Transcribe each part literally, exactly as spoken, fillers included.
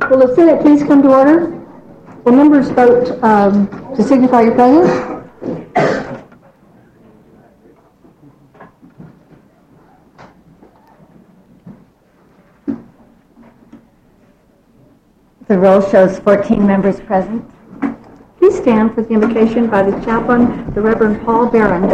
Will the Senate please come to order? Will members vote um, to signify your presence? The roll shows fourteen members present. Please stand for the invocation by the chaplain, the Reverend Paul Barron.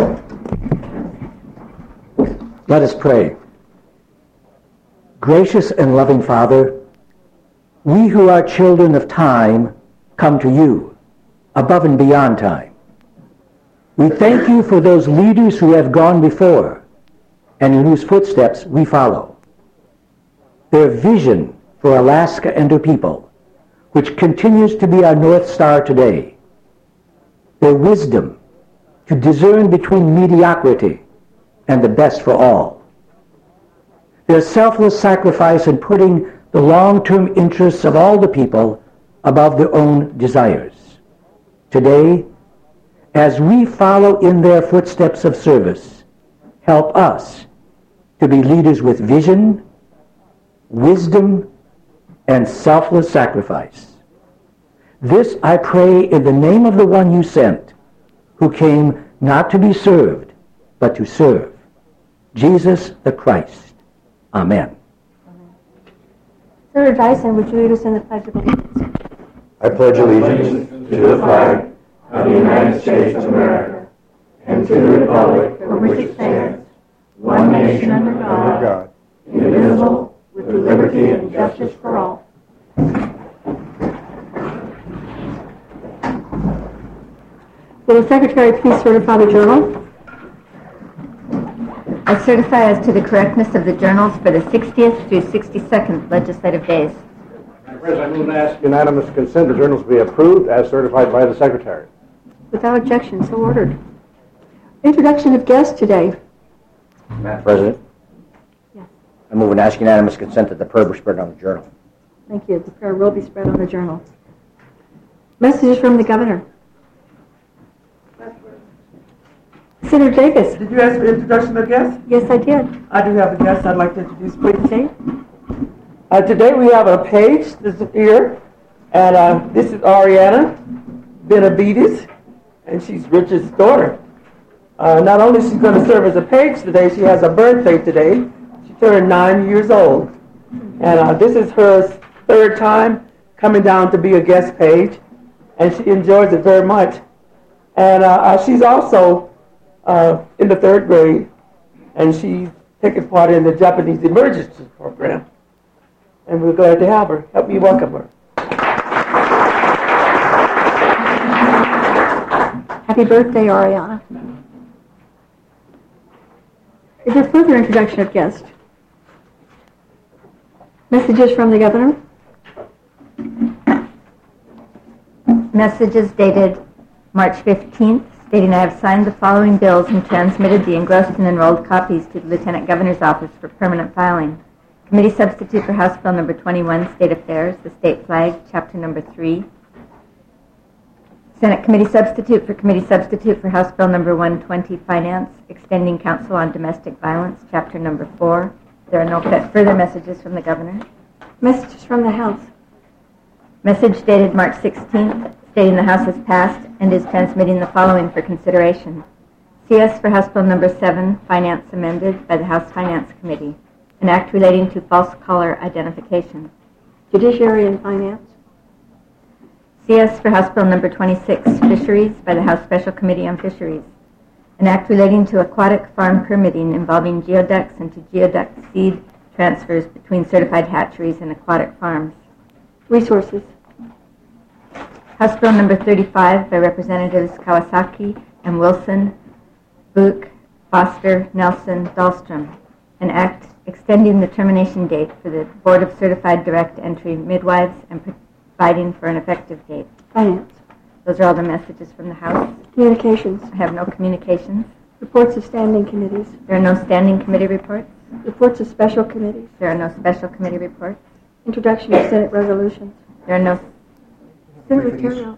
Let us pray. Gracious and loving Father, we who are children of time come to you, above and beyond time. We thank you for those leaders who have gone before and in whose footsteps we follow. Their vision for Alaska and her people, which continues to be our North Star today. Their wisdom to discern between mediocrity and the best for all. Their selfless sacrifice in putting the long-term interests of all the people above their own desires. Today, as we follow in their footsteps of service, help us to be leaders with vision, wisdom, and selfless sacrifice. This I pray in the name of the one you sent, who came not to be served, but to serve, Jesus the Christ. Amen. Senator Dyson, would you lead us in the Pledge of Allegiance? I pledge allegiance to the flag of the United States of America and to the republic for which it stands, one nation under God, indivisible, with liberty and justice for all. Will the Secretary please certify the journal? I certify as to the correctness of the journals for the sixtieth through sixty-second legislative days. Madam President, I move to ask unanimous consent the journals be approved as certified by the Secretary. Without objection, so ordered. Introduction of guests today. Madam President? Yes. I move and ask unanimous consent that the prayer be spread on the journal. Thank you. The prayer will be spread on the journal. Messages from the Governor. Senator Davis. Did you ask for introduction of guests? Yes, I did. I do have a guest I'd like to introduce, please. Okay. Uh, today we have a page that's here, and uh, this is Ariana Benavides, and she's Richard's daughter. Uh, not only is she going to serve as a page today, she has a birthday today. She turned nine years old. And uh, this is her third time coming down to be a guest page, and she enjoys it very much. And uh, uh, she's also uh, in the third grade, and she's taking part in the Japanese Emergency Program. And we're glad to have her. Help me welcome her. Happy birthday, Ariana. Is there further introduction of guests? Messages from the Governor. Messages dated March fifteenth, stating I have signed the following bills and transmitted the engrossed and enrolled copies to the Lieutenant Governor's Office for permanent filing. Committee substitute for House Bill number twenty-one, State Affairs, the state flag, chapter number three. Senate Committee substitute for Committee substitute for House Bill number one twenty, Finance, extending counsel on domestic violence, chapter number four. There are no further messages from the Governor. Messages from the House. Message dated March sixteenth, stating the House has passed and is transmitting the following for consideration. C S for House Bill number seven, Finance amended by the House Finance Committee. An act relating to false caller identification. Judiciary and Finance. C S for House Bill number twenty-six, Fisheries by the House Special Committee on Fisheries. An act relating to aquatic farm permitting involving geoducks and to geoduck seed transfers between certified hatcheries and aquatic farms. Resources. House Bill number thirty-five by Representatives Kawasaki and Wilson, Book, Foster, Nelson, Dahlstrom. An act extending the termination date for the Board of Certified Direct Entry Midwives and providing for an effective date. Finance. Those are all the messages from the House. Communications. I have no communications. Reports of standing committees. There are no standing committee reports. Reports of special committees. There are no special committee reports. Introduction of Senate resolutions. There are no... Senator Terrell.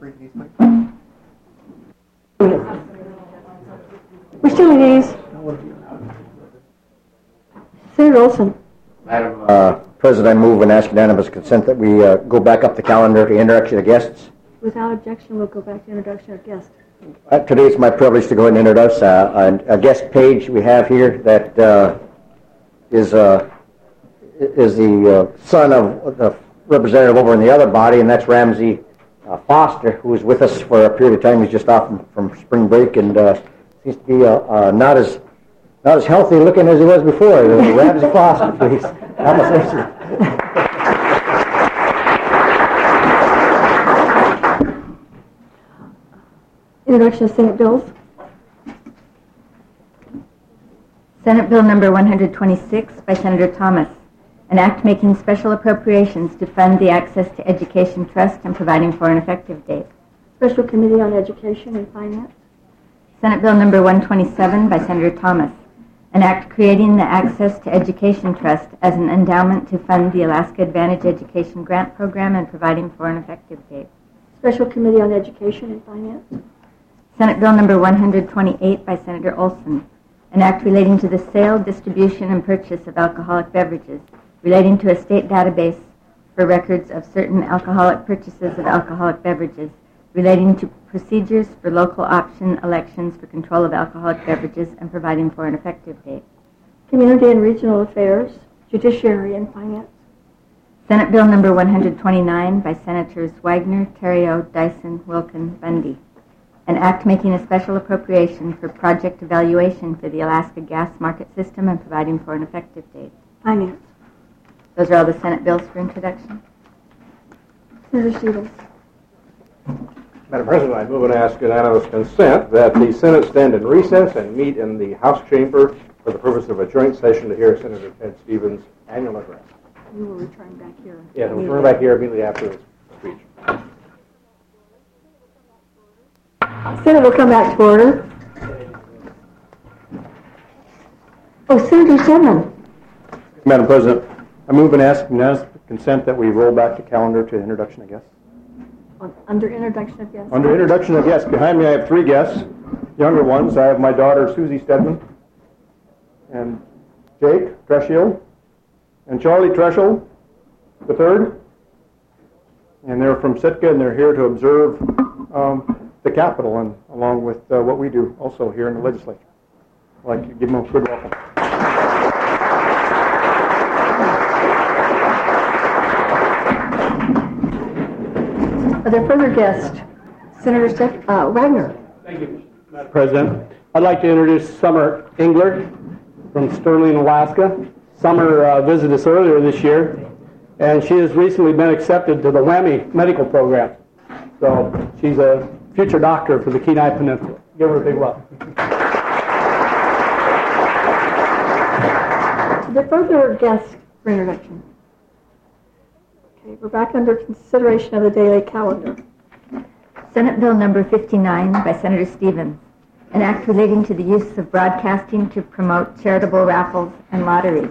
We're still in these. Senator Olson. Madam uh, President, I move and ask unanimous consent that we uh, go back up the calendar to introduction of guests. Without objection, we'll go back to introduction of guests. Uh, today it's my privilege to go ahead and introduce uh, a, a guest page we have here that uh, is, uh, is the uh, son of the representative over in the other body, and that's Ramsey uh, Foster, who was with us for a period of time. He's just off from, from spring break and uh, seems to be uh, uh, not as not as healthy looking as he was before. Ramsey Foster, please. Introduction of Senate bills. Senate Bill number one hundred twenty-six by Senator Thomas, an act making special appropriations to fund the Access to Education Trust and providing for an effective date. Special Committee on Education and Finance. Senate Bill number one twenty-seven by Senator Thomas, an act creating the Access to Education Trust as an endowment to fund the Alaska Advantage Education Grant Program and providing for an effective date. Special Committee on Education and Finance. Senate Bill number one hundred twenty-eight by Senator Olson, an act relating to the sale, distribution, and purchase of alcoholic beverages, relating to a state database for records of certain alcoholic purchases of alcoholic beverages, relating to procedures for local option elections for control of alcoholic beverages and providing for an effective date. Community and Regional Affairs, Judiciary and Finance. Senate Bill number one hundred twenty-nine by Senators Wagner, Terrio, Dyson, Wilkin, Bundy, an act making a special appropriation for project evaluation for the Alaska gas market system and providing for an effective date. Finance. Those are all the Senate bills for introduction. Senator Stevens. Madam President, I move and ask unanimous consent that the Senate stand in recess and meet in the House chamber for the purpose of a joint session to hear Senator Ted Stevens' annual address. You will return back here. Yeah, we'll return back here immediately after this speech. Senate will come back to order. Oh, Senator Sedman. Madam President, I move and ask unanimous consent that we roll back the calendar to introduction of guests. On, under introduction of guests. Under introduction of guests, behind me I have three guests, younger ones. I have my daughter Susie Stedman, and Jake Treshill, and Charlie Treshill, the third. And they're from Sitka, and they're here to observe um, the Capitol, and along with uh, what we do also here in the legislature. I'd like to give them a good welcome. Are there further guests? Senator Steph, uh, Wagner. Thank you, Madam President. I'd like to introduce Summer Engler from Sterling, Alaska. Summer uh, visited us earlier this year, and she has recently been accepted to the WWAMI medical program. So she's a future doctor for the Kenai Peninsula. Give her a big welcome. Are there further guests for introduction? Okay, we're back under consideration of the daily calendar. Senate Bill number fifty-nine by Senator Stevens, an act relating to the use of broadcasting to promote charitable raffles and lotteries.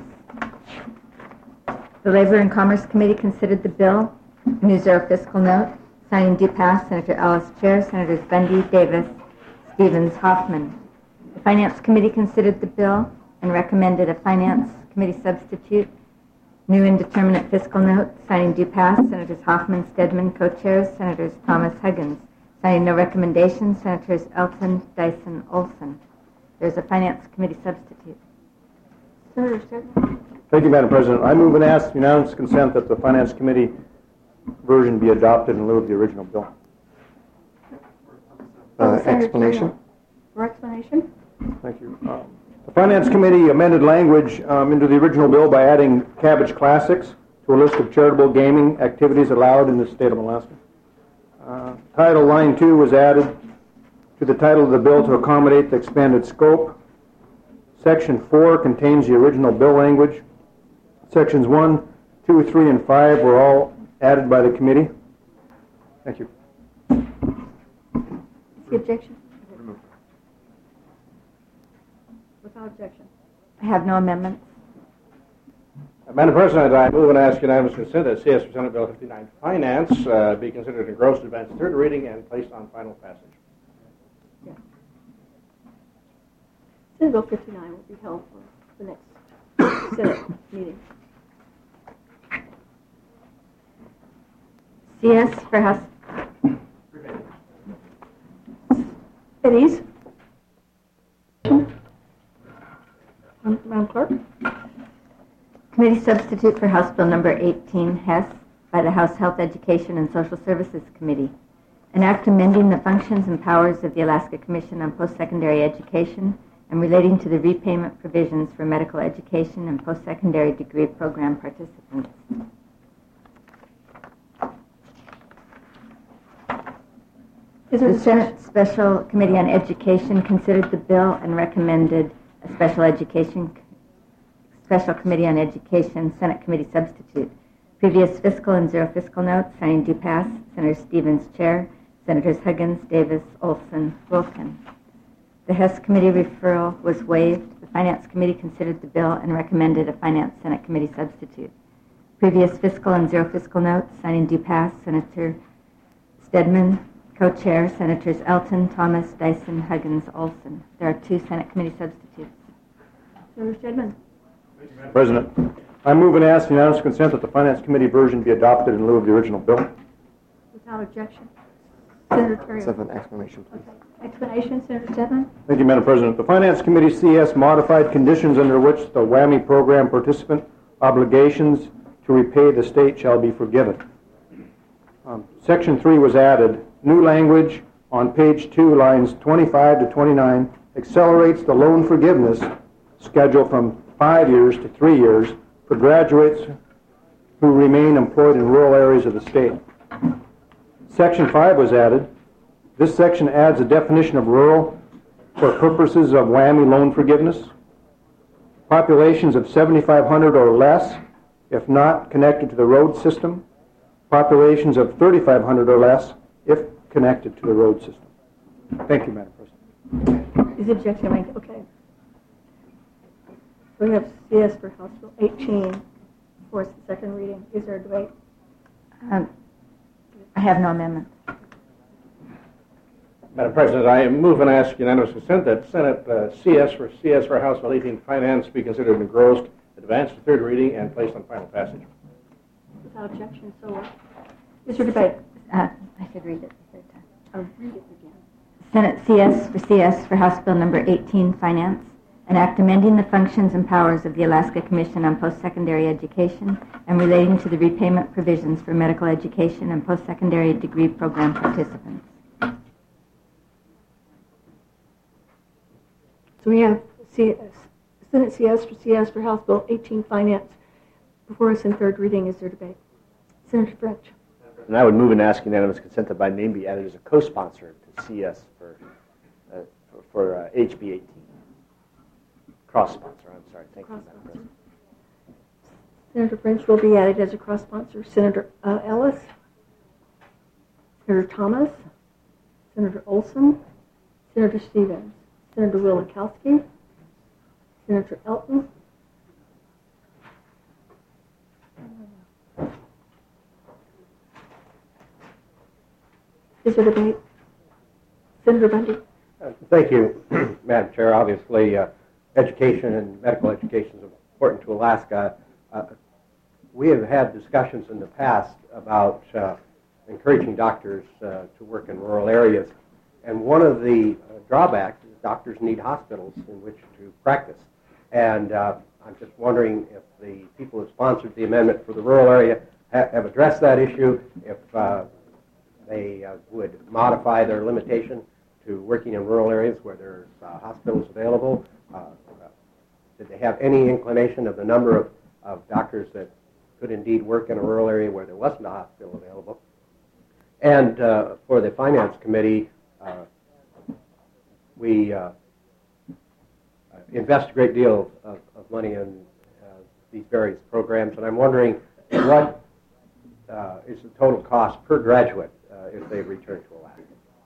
The Labor and Commerce Committee considered the bill, and used our fiscal note, signing due pass Senator Ellis Chair, Senators Bundy, Davis, Stevens, Hoffman. The Finance Committee considered the bill and recommended a Finance Committee substitute, new indeterminate fiscal note, signing due pass Senators Hoffman, Stedman, co-chairs, Senators Thomas, Huggins. Signing no recommendation, Senators Elton, Dyson, Olson. There's a Finance Committee substitute. Senator Stedman. Thank you, Madam President. I move and ask unanimous consent that the Finance Committee version be adopted in lieu of the original bill. Uh, explanation? For explanation? Thank you. Um, the Finance Committee amended language um, into the original bill by adding Cabbage Classics to a list of charitable gaming activities allowed in the state of Alaska. Uh, title line two was added to the title of the bill to accommodate the expanded scope. Section four contains the original bill language. Sections one, two, three, and five were all added by the committee. Thank you. The objection? Without objection. I have no amendments. Uh, Madam President, I move and ask unanimous consent that C S for Senate Bill fifty-nine Finance uh, be considered engrossed, advanced to third reading, and placed on final passage. Yeah. Senate Bill fifty-nine will be held for the next Senate meeting. C S for House. Committees. Madam Clerk. Committee substitute for House Bill number eighteen, Hess, by the House Health, Education, and Social Services Committee. An act amending the functions and powers of the Alaska Commission on Post-Secondary Education and relating to the repayment provisions for medical education and post-secondary degree program participants. The Senate Special Committee on Education considered the bill and recommended a Special Education Special Committee on Education Senate Committee substitute. Previous fiscal and zero fiscal notes, signing due pass. Senator Stevens, Chair. Senators Huggins, Davis, Olson, Wilkin. The Hess Committee referral was waived. The Finance Committee considered the bill and recommended a Finance Senate Committee substitute. Previous fiscal and zero fiscal notes, signing due pass. Senator Stedman, Co-Chair. Senators Elton, Thomas, Dyson, Huggins, Olson. There are two Senate Committee substitutes. Senator Stedman. Madam President, I move and ask unanimous consent that the Finance Committee version be adopted in lieu of the original bill. Without objection. Senator Terrio. Except for an explanation, please. Okay. Explanation, Senator Stedman. Thank you, Madam President. The Finance Committee C S modified conditions under which the WWAMI program participant obligations to repay the state shall be forgiven. Um, Section three was added. New language on page two, lines twenty-five to twenty-nine, accelerates the loan forgiveness schedule from five years to three years for graduates who remain employed in rural areas of the state. Section five was added. This section adds a definition of rural for purposes of WWAMI loan forgiveness. Populations of seventy-five hundred or less, if not connected to the road system. Populations of thirty-five hundred or less, if connected to the road system. Thank you, Madam President. Is objection made? Okay. So we have C S for House Bill eighteen for its second reading. Is there a debate? Um, I have no amendment. Madam President, I move and ask unanimous consent that Senate uh, C S for C S for House Bill eighteen Finance be considered engrossed, advanced to third reading, and placed on final passage. Without objection, so ordered. Is there debate? Uh, I should read it the third time. I'll read it again. Senate C S for C S for House Bill number eighteen, Finance, an act amending the functions and powers of the Alaska Commission on Post-Secondary Education and relating to the repayment provisions for medical education and post-secondary degree program participants. So we have C S, Senate C S for C S for House Bill eighteen Finance before us in third reading. Is there debate? Senator French. And I would move and ask unanimous consent that my name be added as a co-sponsor to C S for uh, for, for uh, H B eighteen. Cross-sponsor, I'm sorry. Thank you, Madam President. Senator French will be added as a cross-sponsor. Senator uh, Ellis. Senator Thomas. Senator Olson. Senator Stevens. Senator Wielechowski. Senator Elton. Is there debate? Senator Bundy. Uh, thank you, Madam Chair. Obviously, uh, education and medical education is important to Alaska. Uh, we have had discussions in the past about uh, encouraging doctors uh, to work in rural areas. And one of the uh, drawbacks is doctors need hospitals in which to practice. And uh, I'm just wondering if the people who sponsored the amendment for the rural area ha have addressed that issue, if uh, they uh, would modify their limitation to working in rural areas where there's uh, hospitals available. Uh, uh, did they have any inclination of the number of, of doctors that could indeed work in a rural area where there wasn't a hospital available? And uh, for the Finance Committee, uh, we uh, invest a great deal of, of money in uh, these various programs, and I'm wondering what uh, is the total cost per graduate uh, if they return to Alaska?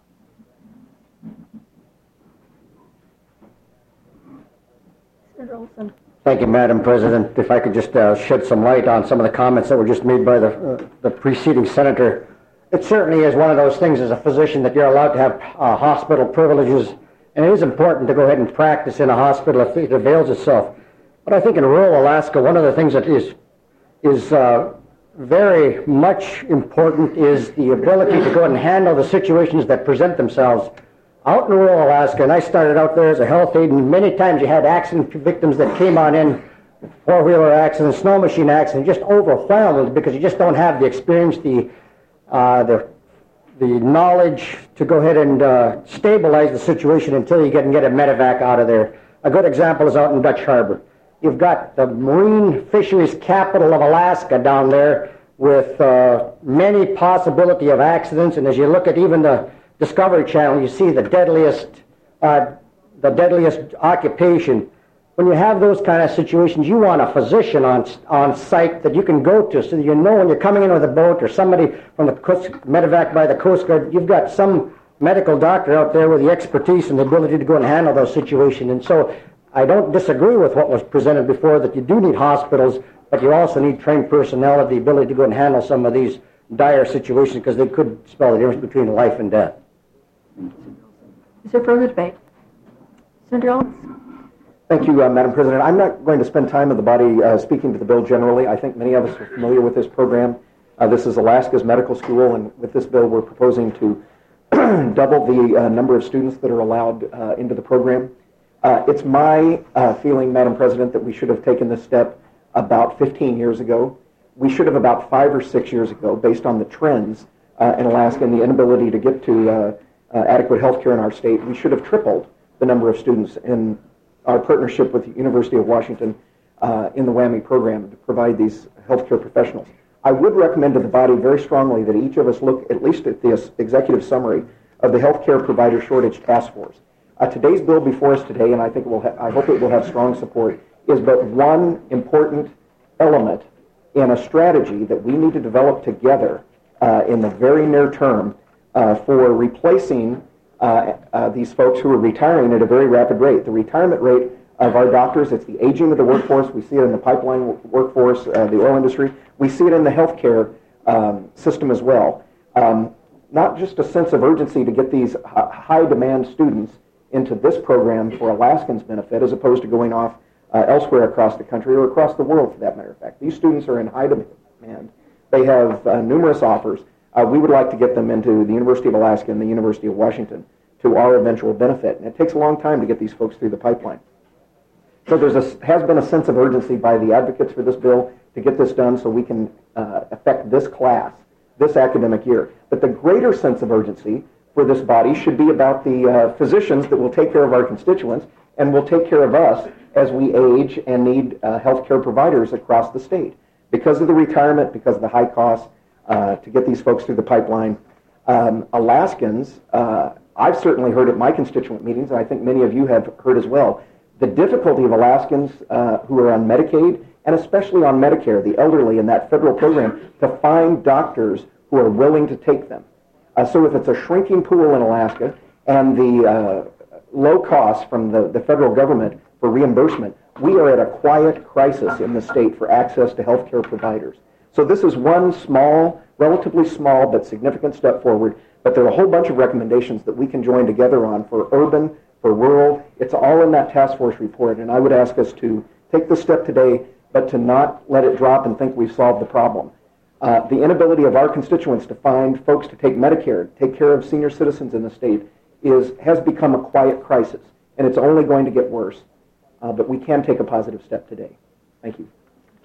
Senator Olson. Thank you, Madam President. If I could just uh, shed some light on some of the comments that were just made by the, uh, the preceding senator. It certainly is one of those things as a physician that you're allowed to have uh, hospital privileges, and it is important to go ahead and practice in a hospital if it avails itself. But I think in rural Alaska, one of the things that is, is uh, very much important is the ability to go and handle the situations that present themselves out in rural Alaska. And I started out there as a health aide, and many times you had accident victims that came on in, four-wheeler accidents, snow machine accidents, just overwhelmed because you just don't have the experience, the uh, the the knowledge to go ahead and uh, stabilize the situation until you can get a medevac out of there. A good example is out in Dutch Harbor. You've got the marine fisheries capital of Alaska down there with uh, many possibility of accidents, and as you look at even the Discovery Channel, you see the deadliest, uh, the deadliest occupation. When you have those kind of situations, you want a physician on on site that you can go to, so that you know when you're coming in with a boat or somebody from the coast, medevac by the Coast Guard, you've got some medical doctor out there with the expertise and the ability to go and handle those situations. And so I don't disagree with what was presented before, that you do need hospitals, but you also need trained personnel with the ability to go and handle some of these dire situations, because they could spell the difference between life and death. Is there further debate? Senator Owens? Thank you, uh, Madam President. I'm not going to spend time with the body uh, speaking to the bill generally. I think many of us are familiar with this program. Uh, this is Alaska's medical school, and with this bill we're proposing to double the uh, number of students that are allowed uh, into the program. Uh, it's my uh, feeling, Madam President, that we should have taken this step about fifteen years ago. We should have about five or six years ago, based on the trends uh, in Alaska and the inability to get to uh, uh, adequate health care in our state. We should have tripled the number of students in our partnership with the University of Washington uh, in the WWAMI program to provide these healthcare professionals. I would recommend to the body very strongly that each of us look at least at the executive summary of the Healthcare Provider Shortage Task Force. Uh, today's bill before us today, and I think it will ha- I hope it will have strong support, is but one important element in a strategy that we need to develop together uh, in the very near term uh, for replacing Uh, uh, these folks who are retiring at a very rapid rate. The retirement rate of our doctors, it's the aging of the workforce. We see it in the pipeline workforce, uh, the oil industry. We see it in the healthcare um, system as well. Um, not just a sense of urgency to get these h- high-demand students into this program for Alaskans' benefit, as opposed to going off uh, elsewhere across the country or across the world, for that matter of fact. These students are in high demand. They have uh, numerous offers. Uh, we would like to get them into the University of Alaska and the University of Washington to our eventual benefit. And it takes a long time to get these folks through the pipeline. So there has been a sense of urgency by the advocates for this bill to get this done so we can uh, affect this class, this academic year. But the greater sense of urgency for this body should be about the uh, physicians that will take care of our constituents and will take care of us as we age and need uh, health care providers across the state. Because of the retirement, because of the high costs, Uh, to get these folks through the pipeline. Um, Alaskans, uh, I've certainly heard at my constituent meetings, and I think many of you have heard as well, the difficulty of Alaskans uh, who are on Medicaid, and especially on Medicare, the elderly in that federal program, to find doctors who are willing to take them. Uh, so if it's a shrinking pool in Alaska and the uh, low costs from the, the federal government for reimbursement, we are at a quiet crisis in the state for access to health care providers. So this is one small, relatively small, but significant step forward, but there are a whole bunch of recommendations that we can join together on for urban, for rural. It's all in that task force report, and I would ask us to take this step today, but to not let it drop and think we've solved the problem. Uh, the inability of our constituents to find folks to take Medicare, take care of senior citizens in the state, is has become a quiet crisis, and it's only going to get worse. Uh, but we can take a positive step today. Thank you.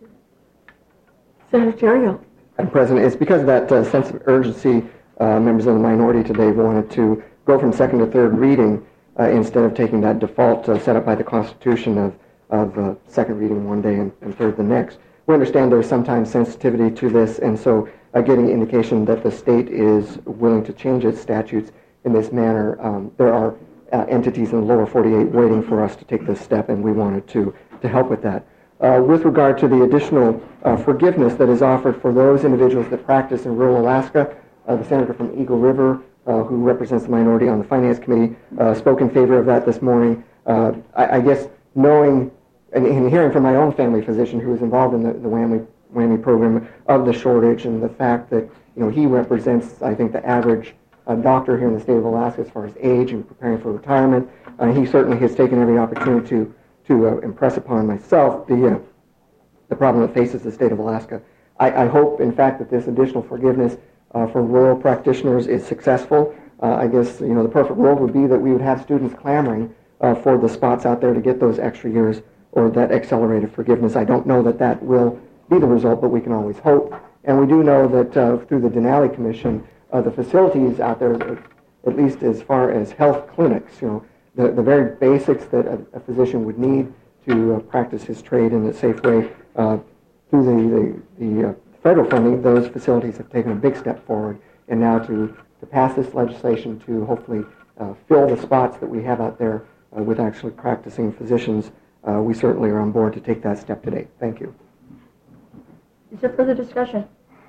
Senator Terrio. Madam President, it's because of that uh, sense of urgency, uh, members of the minority today wanted to go from second to third reading uh, instead of taking that default uh, set up by the Constitution of, of uh, second reading one day and, and third the next. We understand there's sometimes sensitivity to this, and so uh, getting indication that the state is willing to change its statutes in this manner, um, there are uh, entities in the lower forty-eight waiting for us to take this step, and we wanted to, to help with that. Uh, with regard to the additional uh, forgiveness that is offered for those individuals that practice in rural Alaska, uh, the senator from Eagle River, uh, who represents the minority on the Finance Committee, uh, spoke in favor of that this morning. Uh, I, I guess knowing and, and hearing from my own family physician who is involved in the, the WWAMI, WWAMI program of the shortage, and the fact that you know he represents, I think, the average uh, doctor here in the state of Alaska as far as age and preparing for retirement. Uh, he certainly has taken every opportunity to to uh, impress upon myself the uh, the problem that faces the state of Alaska. I, I hope, in fact, that this additional forgiveness uh, for rural practitioners is successful. Uh, I guess, you know, the perfect world would be that we would have students clamoring uh, for the spots out there to get those extra years or that accelerated forgiveness. I don't know that that will be the result, but we can always hope. And we do know that uh, through the Denali Commission, uh, the facilities out there, at least as far as health clinics, you know, the, the very basics that a, a physician would need to uh, practice his trade in a safe way, uh, through the, the, the uh, federal funding, those facilities have taken a big step forward. And now to, to pass this legislation to hopefully uh, fill the spots that we have out there uh, with actually practicing physicians, uh, we certainly are on board to take that step today. Thank you. Is there further discussion?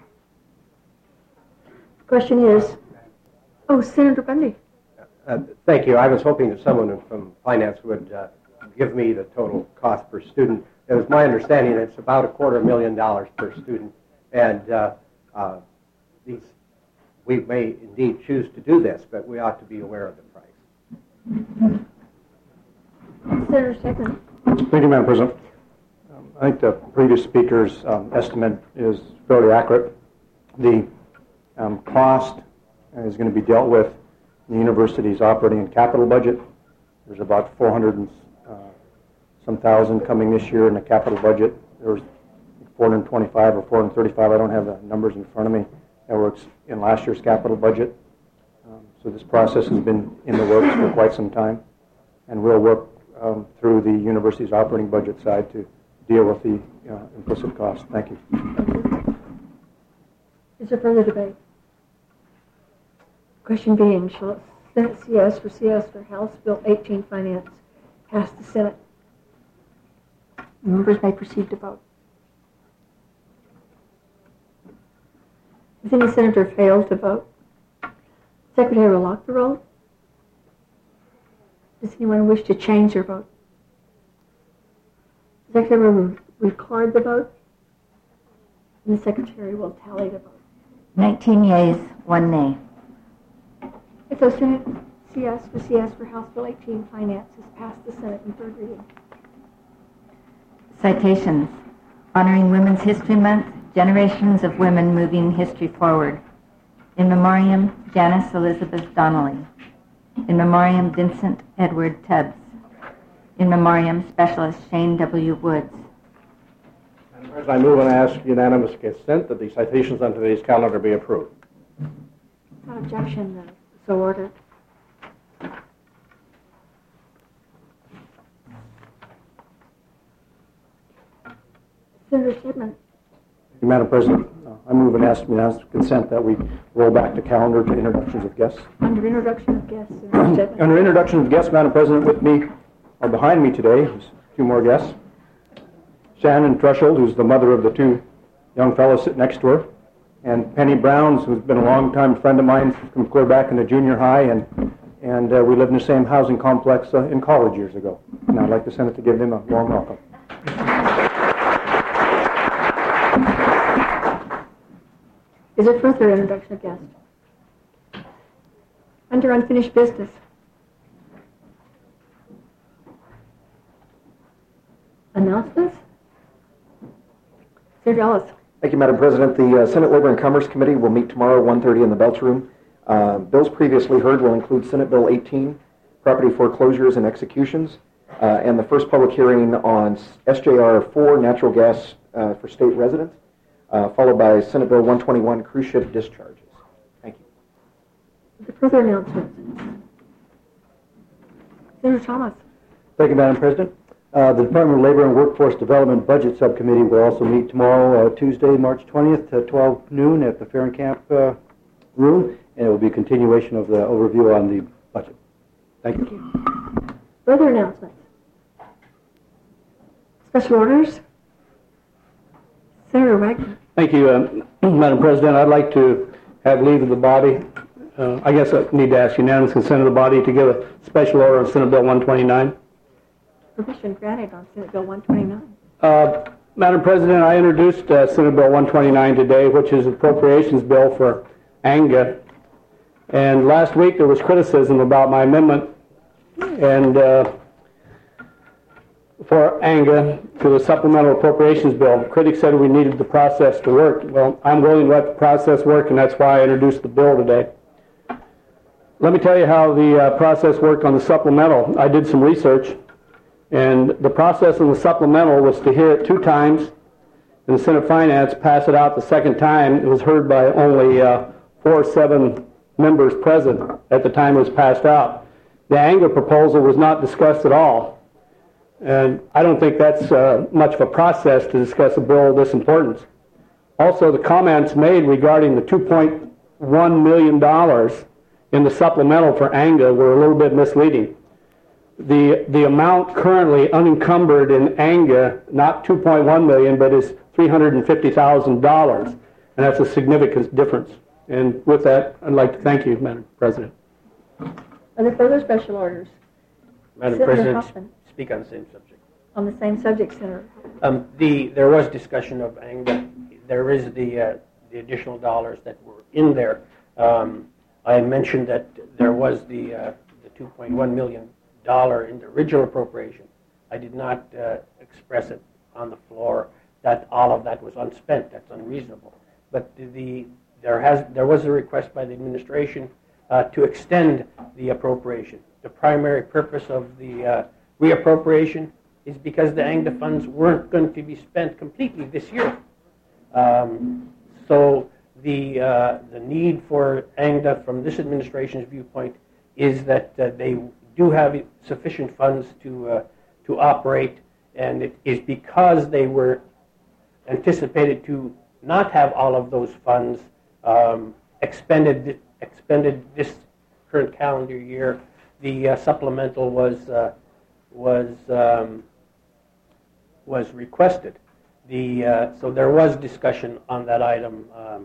The question is, oh, Senator Bundy. Uh, thank you. I was hoping that someone from finance would uh, give me the total cost per student. It was my understanding it's about a quarter million dollars per student, and uh, uh, these we may indeed choose to do this, but we ought to be aware of the price. Senator Stegman. Thank you, Madam President. Um, I think the previous speaker's um, estimate is fairly accurate. The um, cost is going to be dealt with in the university's operating and capital budget. There's about four hundred and uh, some thousand coming this year in the capital budget. There was four hundred twenty-five or four hundred thirty-five. I don't have the numbers in front of me. That works in last year's capital budget. Um, so this process has been in the works for quite some time, and we'll work um, through the university's operating budget side to deal with the uh, implicit cost. Thank you. Thank you. Is there further debate? Question being, shall Senate C S for C S for House Bill eighteen Finance pass the Senate? Members may proceed to vote. If any senator fails to vote, Secretary will lock the roll. Does anyone wish to change their vote? The Secretary will record the vote, and the Secretary will tally the vote. nineteen yeas, one nay. If the Senate C S for C S for House Bill eighteen Finance has passed the Senate in third reading. Citations. Honoring Women's History Month, Generations of Women Moving History Forward. In Memoriam, Janice Elizabeth Donnelly. In Memoriam, Vincent Edward Tubbs. In Memoriam, Specialist Shane W. Woods. Madam President, I move and ask unanimous consent that the citations on today's calendar be approved. Without objection, uh, so ordered. Senator Stedman. Madam President, uh, I move and ask unanimous consent that we roll back the calendar to introductions of guests. Under introduction of guests, Senator Stedman. Under introduction of guests, Madam President, with me or behind me today is two more guests. Shannon Trushold, who's the mother of the two young fellows sitting next to her, and Penny Browns, who's been a long-time friend of mine from clear back in the junior high, and and uh, we lived in the same housing complex uh, in college years ago. And I'd like the Senate to give them a warm welcome. Is there further introduction of guests? Under unfinished business. Announcements? Senator Ellis. Thank you, Madam President. The uh, Senate Labor and Commerce Committee will meet tomorrow, one thirty in the Belch Room. Uh, bills previously heard will include Senate Bill eighteen, property foreclosures and executions, uh, and the first public hearing on S J R four, natural gas uh, for state residents, uh, followed by Senate Bill one twenty-one, cruise ship discharges. Thank you. The further announcements. Senator Thomas. Thank you, Madam President. Uh, the Department of Labor and Workforce Development Budget Subcommittee will also meet tomorrow, uh, Tuesday, March twentieth, at twelve noon at the Ferencamp uh, room, and it will be a continuation of the overview on the budget. Thank you. Thank you. Further announcements. Special orders. Senator Wagner. Thank you, uh, Madam President. I'd like to have leave of the body. Uh, I guess I need to ask unanimous consent of the body to give a special order on Senate Bill one twenty-nine. Permission granted on Senate Bill one twenty-nine. Uh, Madam President, I introduced uh, Senate Bill one twenty-nine today, which is an appropriations bill for A N G A. And last week there was criticism about my amendment. And uh, for ANGA to the supplemental appropriations bill. Critics said we needed the process to work. Well, I'm willing to let the process work, and that's why I introduced the bill today. Let me tell you how the uh, process worked on the supplemental. I did some research, and the process on the supplemental was to hear it two times, and the Senate Finance passed it out the second time. It was heard by only uh, four or seven members present at the time it was passed out. The ANGA proposal was not discussed at all. And I don't think that's uh, much of a process to discuss a bill of this importance. Also, the comments made regarding the two point one million dollars in the supplemental for ANGA were a little bit misleading. The, the amount currently unencumbered in ANGA, not two point one million dollars, but is three hundred fifty thousand dollars. And that's a significant difference. And with that, I'd like to thank you, Madam President. Are there further special orders? Madam Senator President, Hoffman. speak on the same subject. On the same subject, Senator. Um, the, there was discussion of ANGA. There is the, uh, the additional dollars that were in there. Um, I mentioned that there was the, uh, the two point one million dollars in the original appropriation. I did not uh, express it on the floor that all of that was unspent. That's unreasonable. But the, the there has there was a request by the administration uh, to extend the appropriation. The primary purpose of the uh, reappropriation is because the ANGA funds weren't going to be spent completely this year. Um, so the uh, the need for ANGA from this administration's viewpoint is that uh, they do have sufficient funds to uh, to operate, and it is because they were anticipated to not have all of those funds um, expended expended this current calendar year. The uh, supplemental was uh, was um, was requested. The uh, so there was discussion on that item um,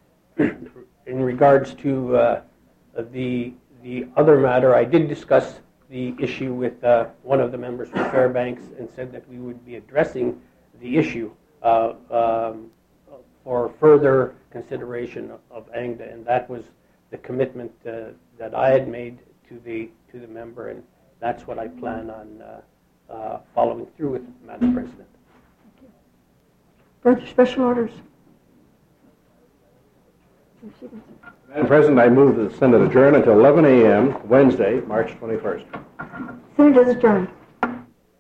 in regards to uh, the the other matter. I did discuss the issue with uh, one of the members from Fairbanks and said that we would be addressing the issue uh, um, for further consideration of ANGA, and that was the commitment uh, that I had made to the to the member, and that's what I plan on uh, uh, following through with, Madam President. Further special orders? Madam President, I move that the Senate adjourn until eleven a m Wednesday, March twenty-first. Senate is adjourned.